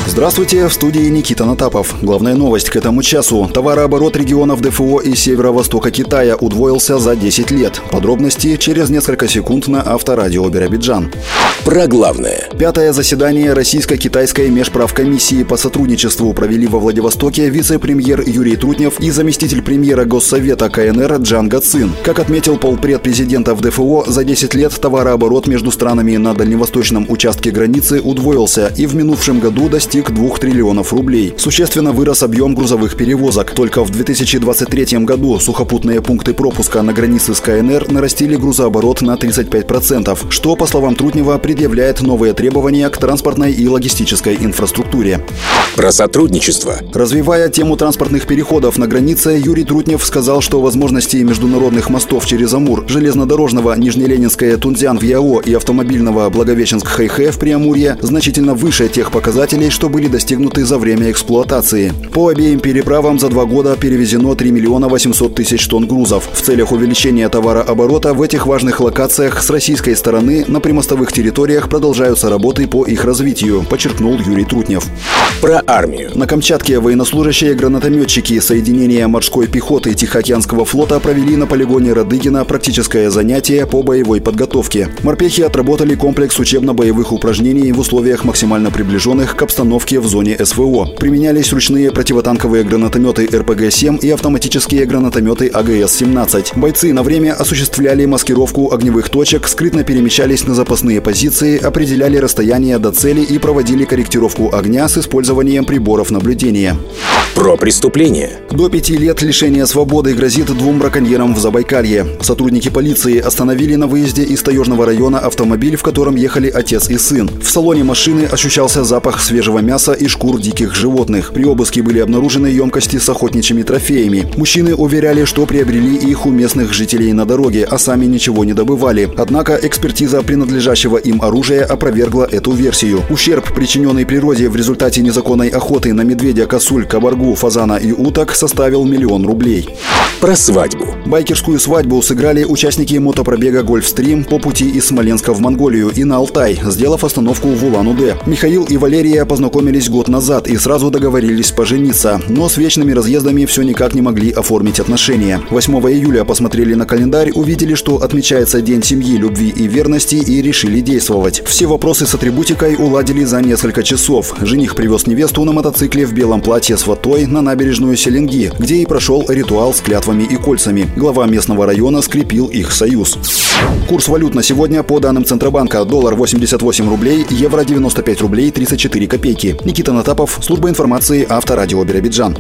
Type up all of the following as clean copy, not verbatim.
Здравствуйте, в студии Никита Натапов. Главная новость к этому часу. Товарооборот регионов ДФО и северо-востока Китая удвоился за 10 лет. Подробности через несколько секунд на Авторадио Биробиджан. Про главное. 5-е заседание Российско-китайской межправкомиссии по сотрудничеству провели во Владивостоке вице-премьер Юрий Трутнев и заместитель премьера Госсовета КНР Джан Гацин. Как отметил полпред президента в ДФО, за 10 лет товарооборот между странами на дальневосточном участке границы удвоился и в минувшем году достиг 2 триллионов рублей. Существенно вырос объем грузовых перевозок. Только в 2023 году сухопутные пункты пропуска на границе с КНР нарастили грузооборот на 35%, что, по словам Трутнева, предъявляет новые требования к транспортной и логистической инфраструктуре. Про сотрудничество. Развивая тему транспортных переходов на границе, Юрий Трутнев сказал, что возможности международных мостов через Амур, железнодорожного Нижнеленинское Тунцзян в Яо и автомобильного Благовещенск-Хэйхэ в Преамурье значительно выше тех показателей, что были достигнуты за время эксплуатации. По обеим переправам за 2 года перевезено 3 миллиона 800 тысяч тонн грузов. В целях увеличения товарооборота в этих важных локациях с российской стороны на примостовых территориях продолжаются работы по их развитию, подчеркнул Юрий Трутнев. Про армию. На Камчатке военнослужащие гранатометчики соединения морской пехоты Тихоокеанского флота провели на полигоне Радыгина практическое занятие по боевой подготовке. Морпехи отработали комплекс учебно-боевых упражнений в условиях максимально приближенных к обстановке в зоне СВО. Применялись ручные противотанковые гранатометы РПГ-7 и автоматические гранатометы АГС-17. Бойцы на время осуществляли маскировку огневых точек, скрытно перемещались на запасные позиции, определяли расстояние до цели и проводили корректировку огня с использованием приборов наблюдения. Про преступление. До 5 лет лишения свободы грозит 2 браконьерам в Забайкалье. Сотрудники полиции остановили на выезде из Таежного района автомобиль, в котором ехали отец и сын. В салоне машины ощущался запах свежего мяса и шкур диких животных. При обыске были обнаружены емкости с охотничьими трофеями. Мужчины уверяли, что приобрели их у местных жителей на дороге, а сами ничего не добывали. Однако экспертиза принадлежащего им оружия опровергла эту версию. Ущерб, причиненный природе в результате незаконной охоты на медведя, косуль, кабаргу, фазана и уток, составил 1 000 000 рублей. Про свадьбу. Байкерскую свадьбу сыграли участники мотопробега «Гольфстрим» по пути из Смоленска в Монголию и на Алтай, сделав остановку в Улан-Удэ. Михаил и Валерия познакомились год назад и сразу договорились пожениться, но с вечными разъездами все никак не могли оформить отношения. 8 июля посмотрели на календарь, увидели, что отмечается День семьи, любви и верности, и решили действовать. Все вопросы с атрибутикой уладили за несколько часов. Жених привез невесту на мотоцикле в белом платье с фатой на набережную Селенги, где и прошел ритуал с клятвами и кольцами. Глава местного района скрепил их союз. Курс валют на сегодня по данным Центробанка: доллар 88 рублей, евро 95 рублей 34 копейки. Никита Натапов, служба информации Авторадио Биробиджан.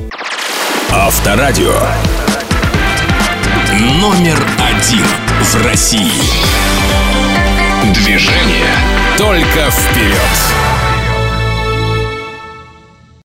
Авторадио. Номер 1 в России. Движение только вперед.